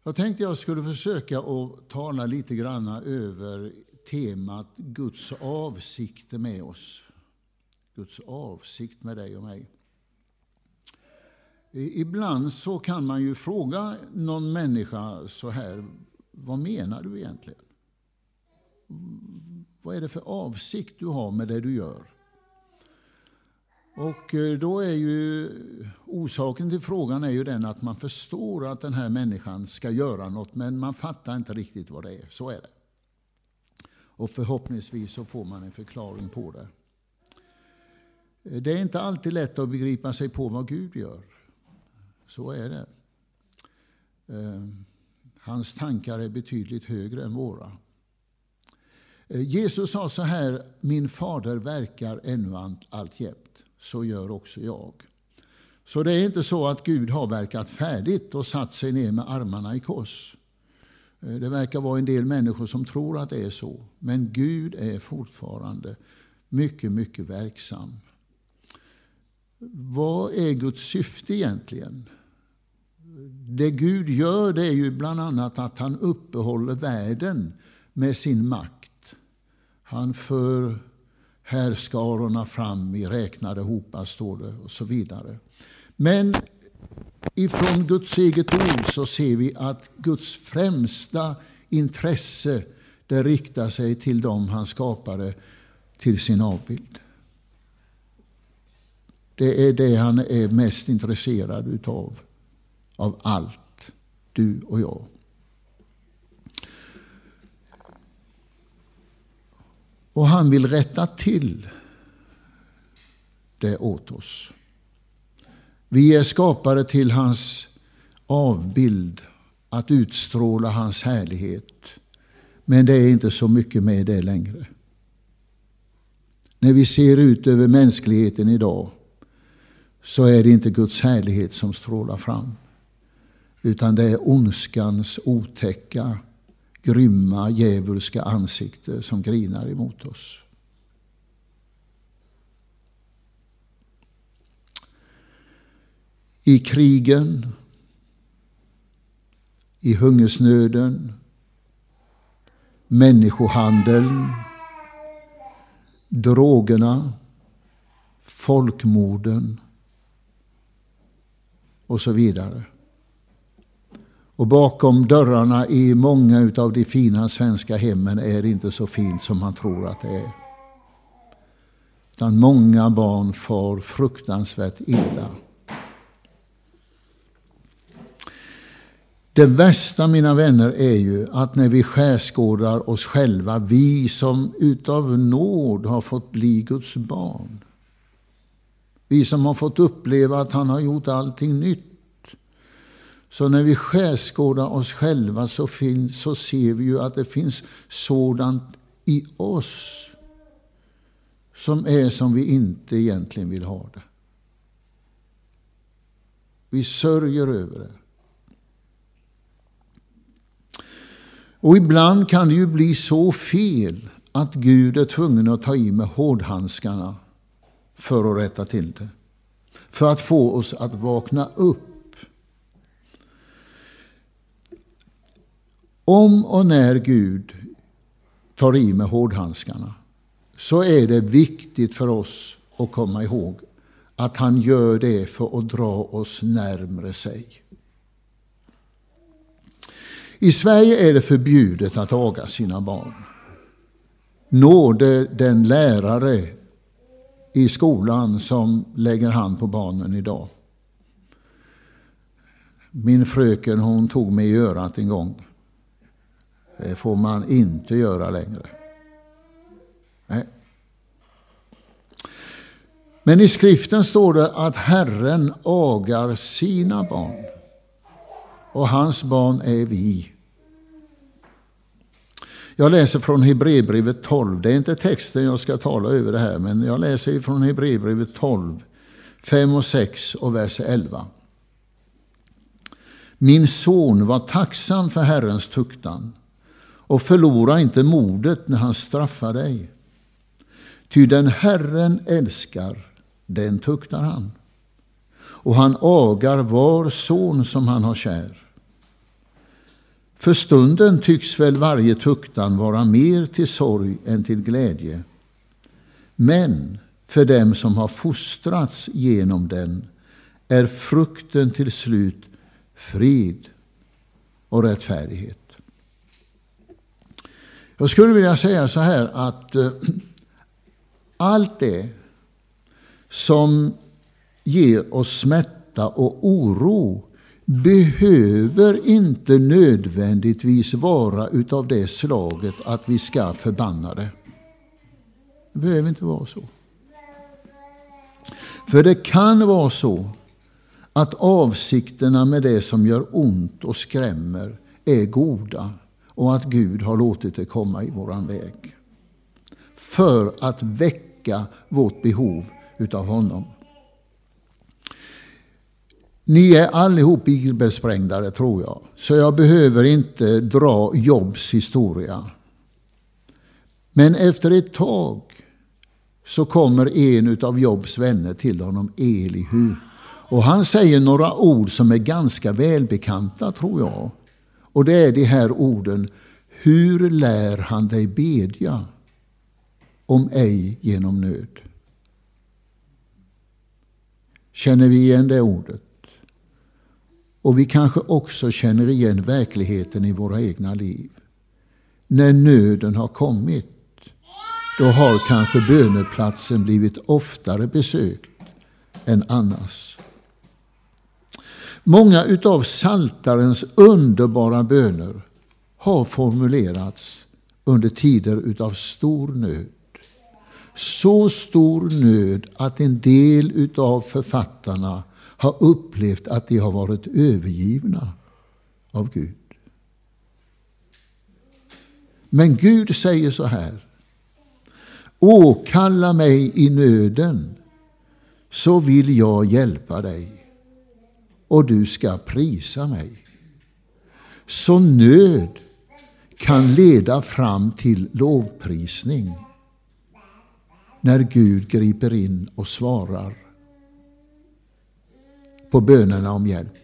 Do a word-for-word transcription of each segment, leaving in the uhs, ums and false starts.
Jag tänkte jag skulle försöka att tala lite grann över temat Guds avsikter med oss. Guds avsikt med dig och mig. Ibland så kan man ju fråga någon människa så här: vad menar du egentligen? Vad är det för avsikt du har med det du gör? Och då är ju orsaken till frågan är ju den att man förstår att den här människan ska göra något, men man fattar inte riktigt vad det är. Så är det. Och förhoppningsvis så får man en förklaring på det. Det är inte alltid lätt att begripa sig på vad Gud gör. Så är det. Hans tankar är betydligt högre än våra. Jesus sa så här: min fader verkar ännu alltjämt. Så gör också jag. Så det är inte så att Gud har verkat färdigt och satt sig ner med armarna i kors. Det verkar vara en del människor som tror att det är så. Men Gud är fortfarande mycket, mycket verksam. Vad är Guds syfte egentligen? Det Gud gör, det är ju bland annat att han uppehåller världen med sin makt. Han för härskarorna fram i räknade hopar, står det, och så vidare. Men ifrån Guds eget ord så ser vi att Guds främsta intresse, det riktar sig till dem han skapade till sin avbild. Det är det han är mest intresserad utav, av allt, du och jag. Och han vill rätta till det åt oss. Vi är skapade till hans avbild, att utstråla hans härlighet. Men det är inte så mycket med det längre. När vi ser ut över mänskligheten idag så är det inte Guds härlighet som strålar fram. Utan det är ondskans otäcka, grymma, djävulska ansikte som grinar emot oss. I krigen, i hungersnöden, människohandeln, drogerna, folkmorden och så vidare. Och bakom dörrarna i många av de fina svenska hemmen är det inte så fint som man tror att det är. Utan många barn far fruktansvärt illa. Det värsta, mina vänner, är ju att när vi skärskådar oss själva, vi som utav nåd har fått bli Guds barn. Vi som har fått uppleva att han har gjort allting nytt. Så när vi skärskådar oss själva så, finns, så ser vi ju att det finns sådant i oss som är som vi inte egentligen vill ha det. Vi sörjer över det. Och ibland kan det ju bli så fel att Gud är tvungen att ta i med hårdhandskarna för att rätta till det. För att få oss att vakna upp. Om och när Gud tar i med hårdhandskarna så är det viktigt för oss att komma ihåg att han gör det för att dra oss närmare sig. I Sverige är det förbjudet att aga sina barn. Nåde den lärare i skolan som lägger hand på barnen idag. Min fröken, hon tog mig i örat en gång. Det får man inte göra längre. Nej. Men i skriften står det att Herren agar sina barn. Och hans barn är vi. Jag läser från Hebreerbrevet tolv. Det är inte texten jag ska tala över det här, men jag läser från Hebreerbrevet tolv, fem och sex och vers elva. Min son, var tacksam för Herrens tuktan och förlora inte modet när han straffar dig. Ty den Herren älskar, den tuktar han. Och han agar var son som han har kär. För stunden tycks väl varje tuktan vara mer till sorg än till glädje. Men för dem som har fostrats genom den är frukten till slut frid och rättfärdighet. Jag skulle vilja säga så här att eh, allt det som ger oss smärta och oro behöver inte nödvändigtvis vara utav det slaget att vi ska förbanna det. Det behöver inte vara så. För det kan vara så att avsikterna med det som gör ont och skrämmer är goda och att Gud har låtit det komma i våran väg för att väcka vårt behov utav honom. Ni är allihop bibelsprängdare, tror jag, så jag behöver inte dra Jobs historia. Men efter ett tag så kommer en av Jobs vänner till honom, Elihu. Och han säger några ord som är ganska välbekanta, tror jag. Och det är de här orden: hur lär han dig bedja om ej genom nöd? Känner vi igen det ordet? Och vi kanske också känner igen verkligheten i våra egna liv. När nöden har kommit, då har kanske böneplatsen blivit oftare besökt än annars. Många utav Psaltarens underbara böner har formulerats under tider utav stor nöd. Så stor nöd att en del utav författarna har upplevt att de har varit övergivna av Gud. Men Gud säger så här: åkalla mig i nöden, så vill jag hjälpa dig, och du ska prisa mig. Så nöd kan leda fram till lovprisning när Gud griper in och svarar på bönerna om hjälp.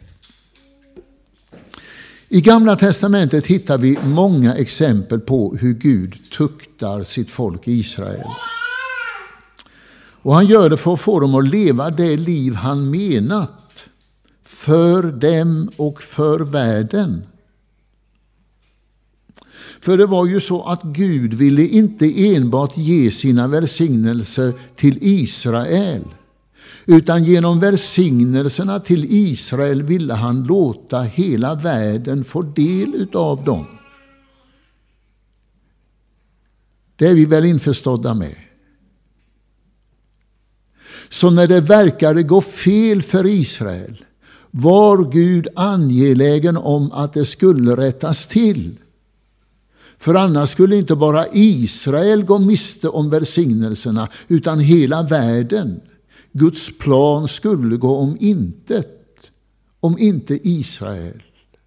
I Gamla testamentet hittar vi många exempel på hur Gud tuktar sitt folk Israel. Och han gör det för att få dem att leva det liv han menat för dem och för världen. För det var ju så att Gud ville inte enbart ge sina välsignelser till Israel, utan genom välsignelserna till Israel ville han låta hela världen få del av dem. Det är vi väl införstådda med. Så när det verkade gå fel för Israel var Gud angelägen om att det skulle rättas till. För annars skulle inte bara Israel gå miste om välsignelserna, utan hela världen. Guds plan skulle gå om intet om inte Israel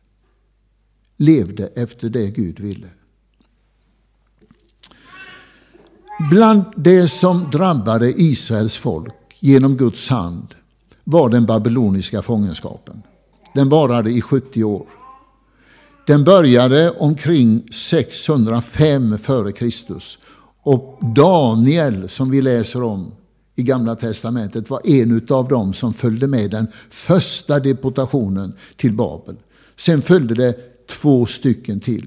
levde efter det Gud ville. Bland det som drabbade Israels folk genom Guds hand var den babyloniska fångenskapen. Den varade i sjuttio år. Den började omkring sexhundrafem före Kristus. Och Daniel, som vi läser om i Gamla testamentet, var en av dem som följde med den första deportationen till Babel. Sen följde det två stycken till.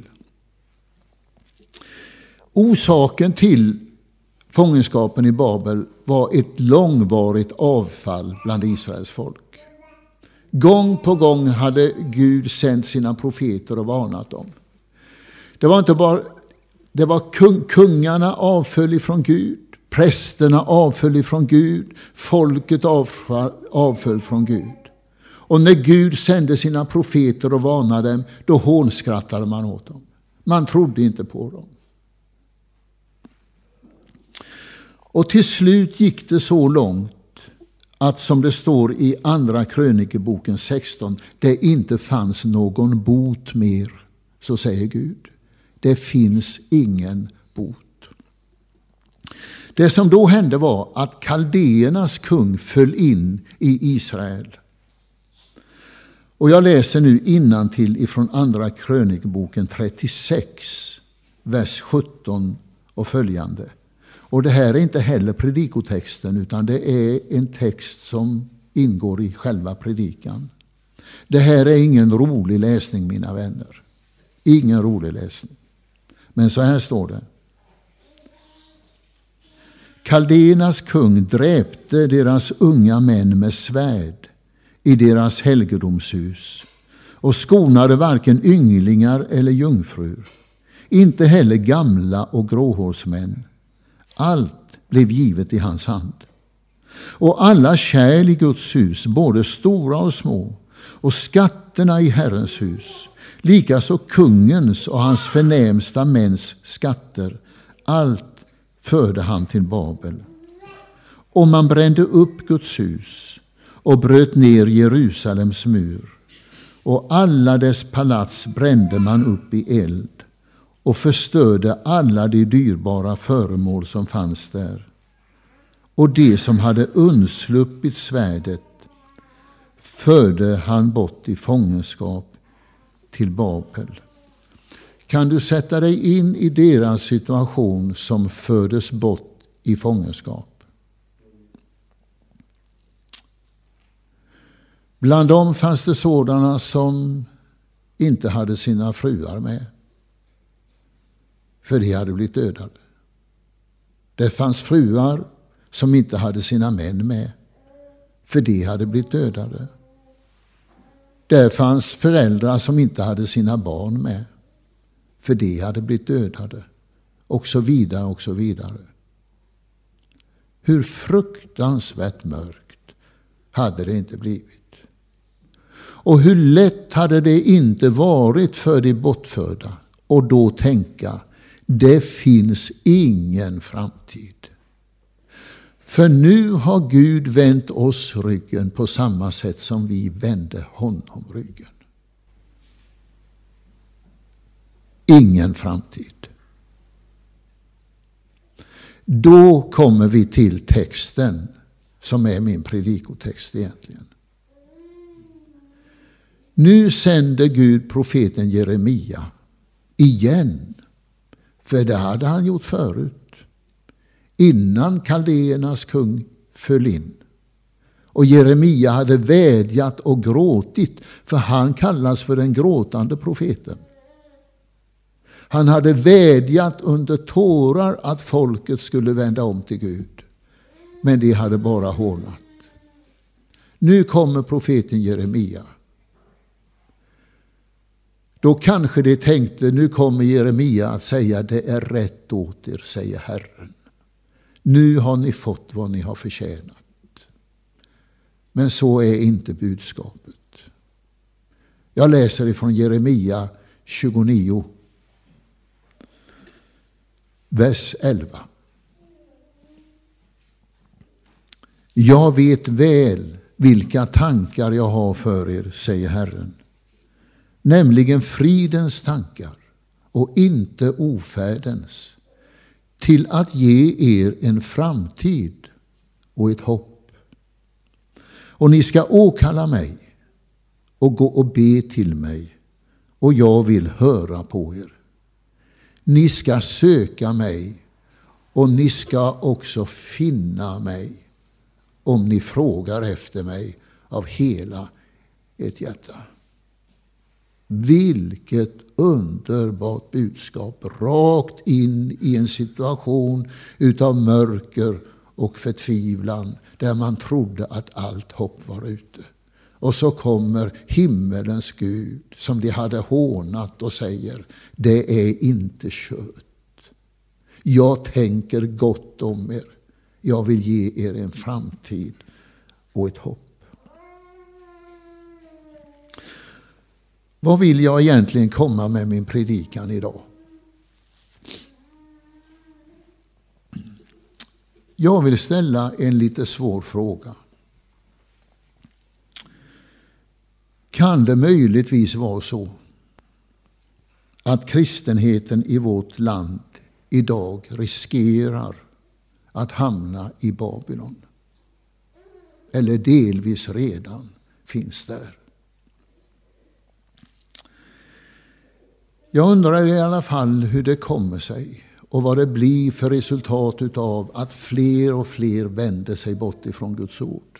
Orsaken till fångenskapen i Babel var ett långvarigt avfall bland Israels folk. Gång på gång hade Gud sänt sina profeter och varnat dem. Det var inte bara det var kung, kungarna avföll ifrån Gud, prästerna avföll ifrån Gud, folket avfall, avföll från Gud. Och när Gud sände sina profeter och varnade dem, då hånskrattade man åt dem. Man trodde inte på dem. Och till slut gick det så långt att, som det står i andra krönikeboken sexton, det inte fanns någon bot mer. Så säger Gud. Det finns ingen bot. Det som då hände var att kaldéernas kung föll in i Israel. Och jag läser nu innantill ifrån andra krönikboken trettiosex, vers sjutton och följande. Och det här är inte heller predikotexten, utan det är en text som ingår i själva predikan. Det här är ingen rolig läsning, mina vänner. Ingen rolig läsning. Men så här står det. Kaldéernas kung dräpte deras unga män med svärd i deras helgedomshus och skonade varken ynglingar eller jungfrur, inte heller gamla och gråhårsmän. Allt blev givet i hans hand. Och alla kärl i Guds hus, både stora och små, och skatterna i Herrens hus, likaså kungens och hans förnämsta mäns skatter, allt förde han till Babel. Och man brände upp Guds hus och bröt ner Jerusalems mur, och alla dess palats brände man upp i eld och förstörde alla de dyrbara föremål som fanns där. Och det som hade undsluppit svärdet förde han bort i fångenskap till Babel. Kan du sätta dig in i deras situation som fördes bort i fångenskap? Bland dem fanns det sådana som inte hade sina fruar med, för de hade blivit dödade. Det fanns fruar som inte hade sina män med, för de hade blivit dödade. Där fanns föräldrar som inte hade sina barn med, för de hade blivit dödade. Och så vidare och så vidare. Hur fruktansvärt mörkt hade det inte blivit. Och hur lätt hade det inte varit för de bortförda och då tänka, det finns ingen framtid. För nu har Gud vänt oss ryggen på samma sätt som vi vände honom ryggen. Ingen framtid. Då kommer vi till texten som är min predikotext egentligen. Nu sänder Gud profeten Jeremia igen. För det hade han gjort förut. Innan kaldéernas kung föll in. Och Jeremia hade vädjat och gråtit, för han kallas för den gråtande profeten. Han hade vädjat under tårar att folket skulle vända om till Gud. Men de hade bara hånat. Nu kommer profeten Jeremia. Då kanske de tänkte, nu kommer Jeremia att säga, det är rätt åt er, säger Herren. Nu har ni fått vad ni har förtjänat. Men så är inte budskapet. Jag läser ifrån Jeremia tjugonio, vers elva. Jag vet väl vilka tankar jag har för er, säger Herren. Nämligen fridens tankar och inte ofärdens, till att ge er en framtid och ett hopp. Och ni ska åkalla mig och gå och be till mig, och jag vill höra på er. Ni ska söka mig, och ni ska också finna mig, om ni frågar efter mig av hela ert hjärta. Vilket underbart budskap, rakt in i en situation utav mörker och förtvivlan, där man trodde att allt hopp var ute. Och så kommer himmelens Gud som de hade hånat och säger, det är inte kött. Jag tänker gott om er. Jag vill ge er en framtid och ett hopp. Vad vill jag egentligen komma med min predikan idag? Jag vill ställa en lite svår fråga. Kan det möjligtvis vara så att kristenheten i vårt land idag riskerar att hamna i Babylon? Eller delvis redan finns där? Jag undrar i alla fall hur det kommer sig och vad det blir för resultat av att fler och fler vänder sig bort ifrån Guds ord.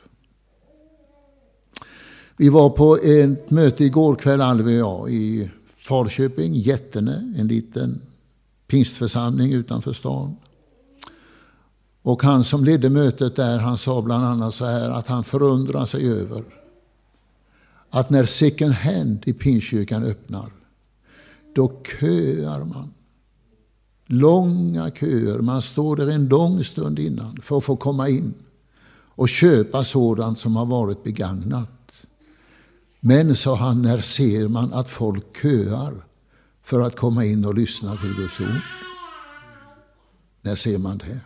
Vi var på ett möte igår kväll, Alve och jag, i Falköping, Jättene, en liten pingstförsamling utanför stan. Och han som ledde mötet där, han sa bland annat så här att han förundrar sig över att när second hand i Pingstkyrkan öppnar, då köar man. Långa köer. Man står där en lång stund innan för att få komma in och köpa sådant som har varit begagnat. Men, sa han, när ser man att folk köar för att komma in och lyssna till Guds ord? När ser man det?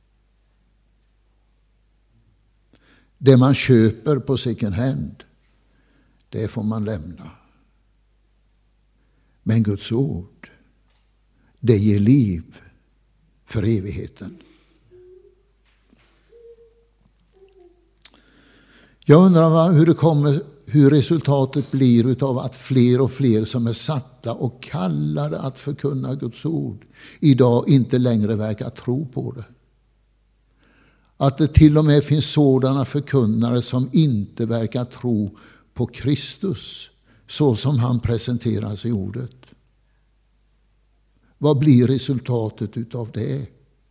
Det man köper på second hand, det får man lämna. Men Guds ord, det ger liv för evigheten. Jag undrar hur det kommer, hur resultatet blir av att fler och fler som är satta och kallade att förkunna Guds ord idag inte längre verkar tro på det. Att det till och med finns sådana förkunnare som inte verkar tro på Kristus så som han presenteras i ordet. Vad blir resultatet utav det?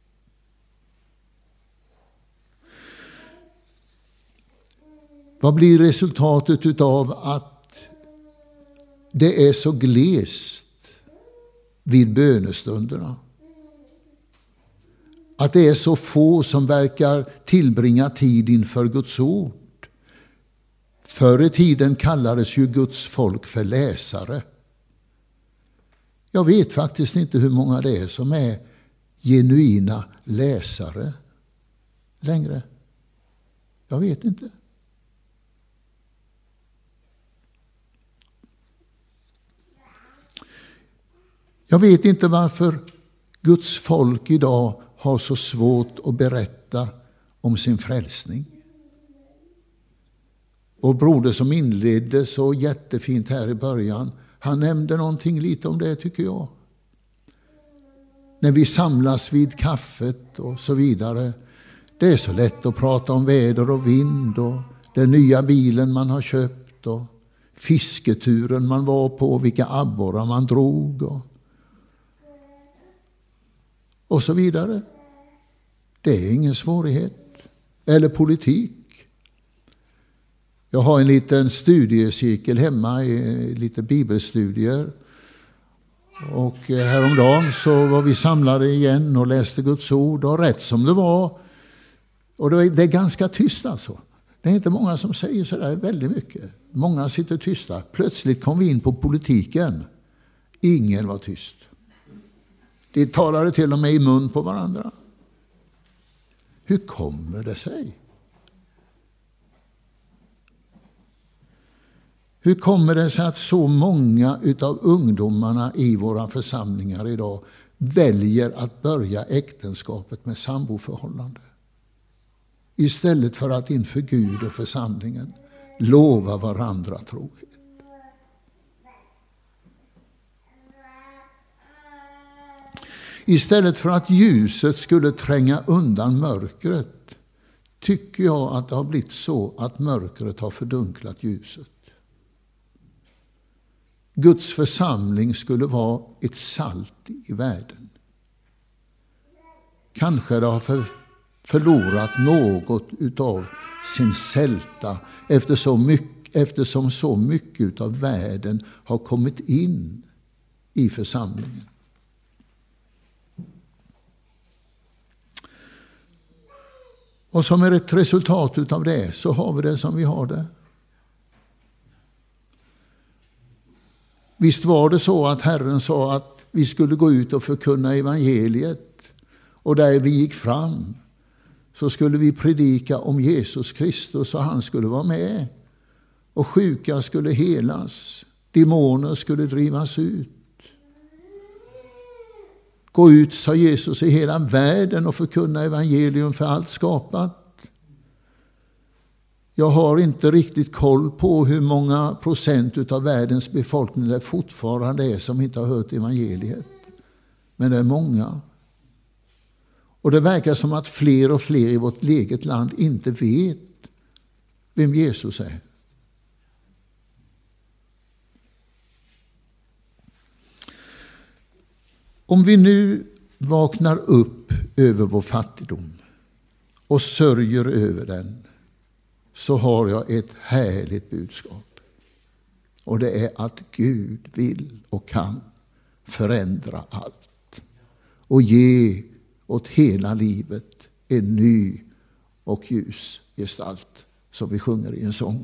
Vad blir resultatet utav att det är så glest vid bönestunderna? Att det är så få som verkar tillbringa tid inför Guds ord. Förr i tiden kallades ju Guds folk för läsare. Jag vet faktiskt inte hur många det är som är genuina läsare längre. Jag vet inte. Jag vet inte varför Guds folk idag har så svårt att berätta om sin frälsning. Och broder som inledde så jättefint här i början, han nämnde någonting lite om det, tycker jag. När vi samlas vid kaffet och så vidare. Det är så lätt att prata om väder och vind och den nya bilen man har köpt och fisketuren man var på, vilka abborrar man drog och, och så vidare. Det är ingen svårighet. Eller politik. Jag har en liten studiecirkel hemma, i lite bibelstudier. Och häromdagen så var vi samlade igen och läste Guds ord. Och rätt som det var. Och det är ganska tyst alltså. Det är inte många som säger så där väldigt mycket. Många sitter tysta. Plötsligt kom vi in på politiken. Ingen var tyst. De talade till och med i mun på varandra. Hur kommer det sig? Hur kommer det sig att så många utav ungdomarna i våra församlingar idag väljer att börja äktenskapet med samboförhållande? Istället för att inför Gud och församlingen lova varandra trohet. Istället för att ljuset skulle tränga undan mörkret, tycker jag att det har blivit så att mörkret har fördunklat ljuset. Guds församling skulle vara ett salt i världen. Kanske det har för, förlorat något utav sin sälta eftersom, mycket, eftersom så mycket av världen har kommit in i församlingen. Och som är ett resultat utav det så har vi det som vi har det. Visst var det så att Herren sa att vi skulle gå ut och förkunna evangeliet. Och där vi gick fram så skulle vi predika om Jesus Kristus och han skulle vara med. Och sjuka skulle helas. Demoner skulle drivas ut. Gå ut, sa Jesus, i hela världen och förkunna evangelium för allt skapat. Jag har inte riktigt koll på hur många procent av världens befolkning det fortfarande är som inte har hört evangeliet. Men det är många. Och det verkar som att fler och fler i vårt eget land inte vet vem Jesus är. Om vi nu vaknar upp över vår fattigdom och sörjer över den, så har jag ett härligt budskap. Och det är att Gud vill och kan förändra allt och ge åt hela livet en ny och ljus gestalt, som vi sjunger i en sång.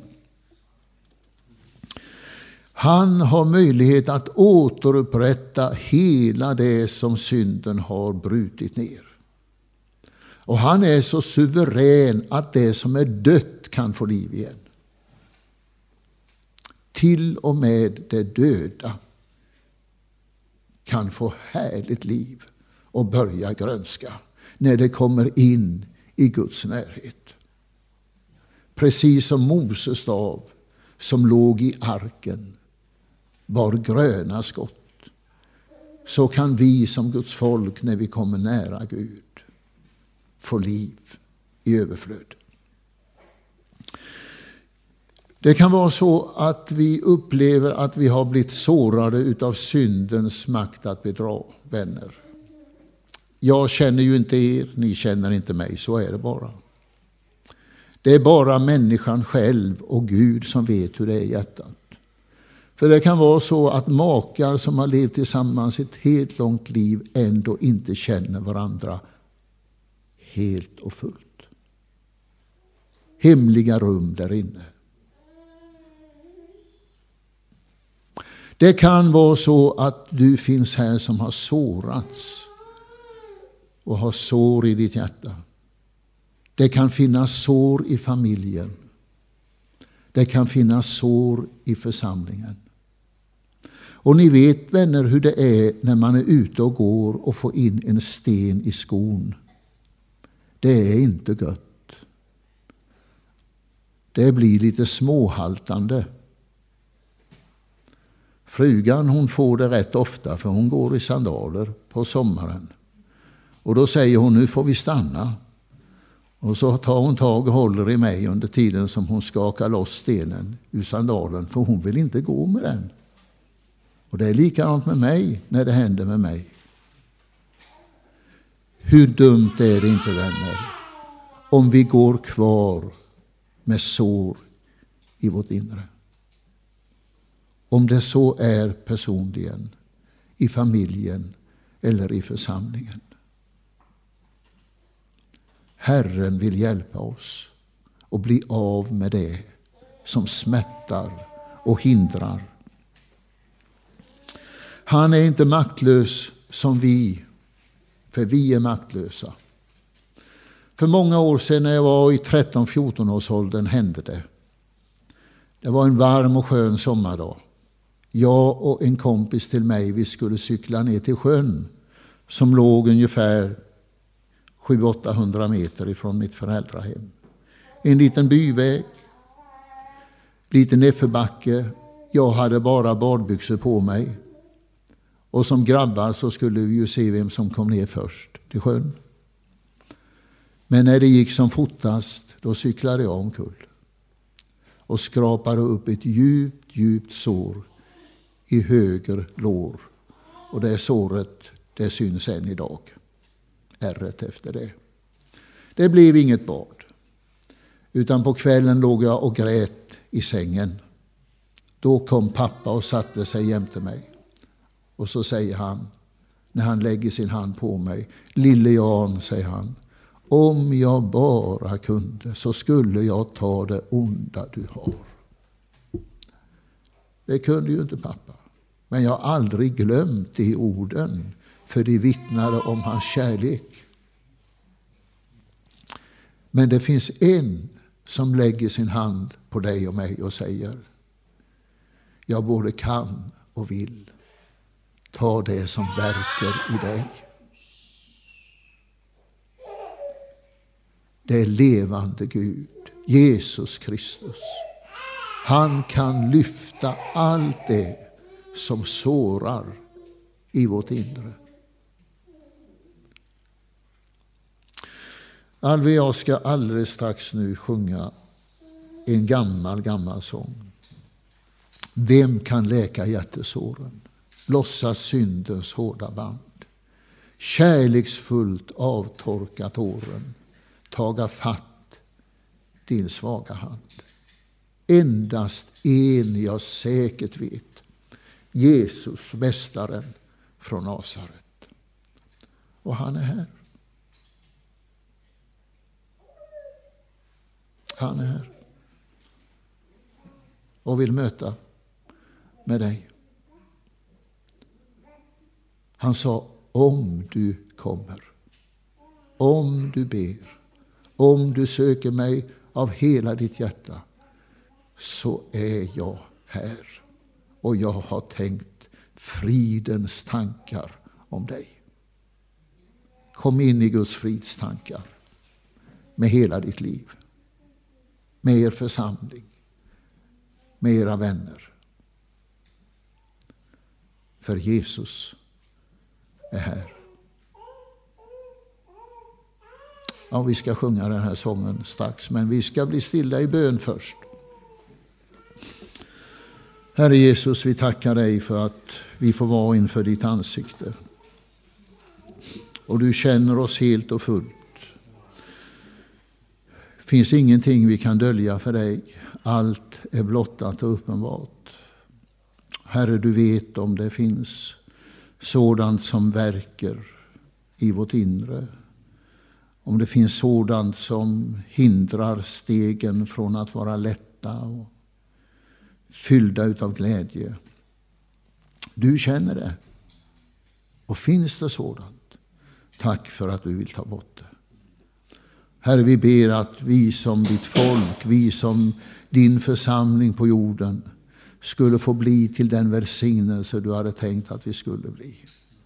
Han har möjlighet att återupprätta hela det som synden har brutit ner. Och han är så suverän att det som är dött kan få liv igen. Till och med det döda kan få härligt liv och börja grönska när det kommer in i Guds närhet. Precis som Moses stav som låg i arken bar gröna skott, så kan vi som Guds folk när vi kommer nära Gud få liv i överflöd. Det kan vara så att vi upplever att vi har blivit sårade utav syndens makt att bedra, vänner. Jag känner ju inte er, ni känner inte mig, så är det bara. Det är bara människan själv och Gud som vet hur det är i hjärtat. För det kan vara så att makar som har levt tillsammans ett helt långt liv ändå inte känner varandra helt och fullt. Hemliga rum där inne. Det kan vara så att du finns här som har sårats och har sår i ditt hjärta. Det kan finnas sår i familjen. Det kan finnas sår i församlingen. Och ni vet, vänner, hur det är när man är ute och går och får in en sten i skon. Det är inte gött. Det blir lite småhaltande. Frugan, hon får det rätt ofta, för hon går i sandaler på sommaren. Och då säger hon, nu får vi stanna. Och så tar hon tag och håller i mig under tiden som hon skakar loss stenen ur sandalen, för hon vill inte gå med den. Och det är likadant med mig när det händer med mig. Hur dumt är det inte, vänner, om vi går kvar med sår i vårt inre? Om det så är personligen, i familjen eller i församlingen. Herren vill hjälpa oss att bli av med det som smärtar och hindrar. Han är inte maktlös som vi, för vi är maktlösa. För många år sedan när jag var i tretton fjorton års åldern hände det. Det var en varm och skön sommardag. Jag och en kompis till mig, vi skulle cykla ner till sjön som låg ungefär sju till åttahundra meter ifrån mitt föräldrahem. En liten byväg, liten nedförbacke. Jag hade bara badbyxor på mig. Och som grabbar så skulle vi ju se vem som kom ner först till sjön. Men när det gick som fortast, då cyklade jag omkull. Och skrapade upp ett djupt, djupt sår i höger lår. Och det såret, det syns än idag. Ärret efter det. Det blev inget bad. Utan på kvällen låg jag och grät i sängen. Då kom pappa och satte sig jämte mig. Och så säger han, när han lägger sin hand på mig, lille Jan, säger han, om jag bara kunde så skulle jag ta det onda du har. Det kunde ju inte pappa. Men jag har aldrig glömt de orden, för de vittnade om hans kärlek. Men det finns en som lägger sin hand på dig och mig och säger, jag både kan och vill ta det som verkar i dig. Det är levande Gud Jesus Kristus. Han kan lyfta allt det som sårar i vårt inre. Alve och jag ska alldeles strax nu sjunga en gammal, gammal sång. Vem kan läka hjärtesåren? Lossa syndens hårda band. Kärleksfullt avtorka tåren. Taga fatt din svaga hand. Endast en jag säkert vet. Jesus, mästaren från Nasaret. Och han är här. Han är här. Och vill möta med dig. Han sa, om du kommer, om du ber, om du söker mig av hela ditt hjärta, så är jag här. Och jag har tänkt fridens tankar om dig. Kom in i Guds frids tankar med hela ditt liv. Med er församling. Med era vänner. För Jesus är här. Ja, vi ska sjunga den här sången strax, men vi ska bli stilla i bön först. Herre Jesus, vi tackar dig för att vi får vara inför ditt ansikte. Och du känner oss helt och fullt. Det finns ingenting vi kan dölja för dig. Allt är blottat och uppenbart. Herre, du vet om det finns sådant som verkar i vårt inre. Om det finns sådant som hindrar stegen från att vara lätta och fyllda utav glädje. Du känner det. Och finns det sådant, tack för att du vill ta bort det. Herre, vi ber att vi som ditt folk, vi som din församling på jorden skulle få bli till den välsignelse du hade tänkt att vi skulle bli.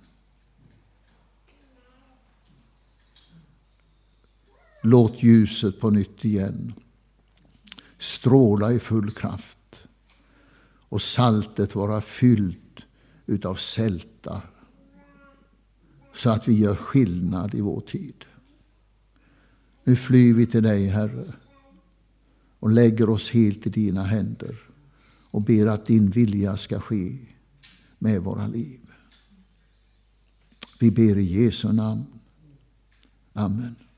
Låt ljuset på nytt igen stråla i full kraft och saltet vara fyllt utav sälta så att vi gör skillnad i vår tid. Nu flyr vi till dig, Herre, och lägger oss helt i dina händer och ber att din vilja ska ske med våra liv. Vi ber i Jesu namn. Amen.